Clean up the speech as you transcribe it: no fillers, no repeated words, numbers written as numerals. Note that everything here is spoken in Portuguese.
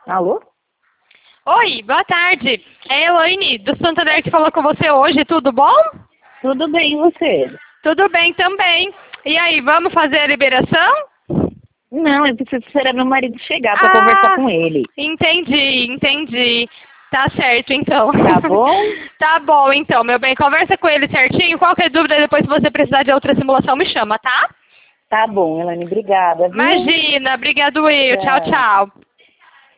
Alô? Oi, boa tarde. É a Elaine, do Santander, que falou com você hoje. Tudo bom? Tudo bem, e você? Tudo bem também. E aí, vamos fazer a liberação? Não, eu preciso esperar meu marido chegar para conversar com ele. Entendi. Tá certo, então. Tá bom? Tá bom, então, meu bem. Conversa com ele certinho. Qualquer dúvida, depois se você precisar de outra simulação, me chama, tá? Tá bom, Elaine, obrigada, viu? Imagina. Obrigado, eu. Tchau, tchau.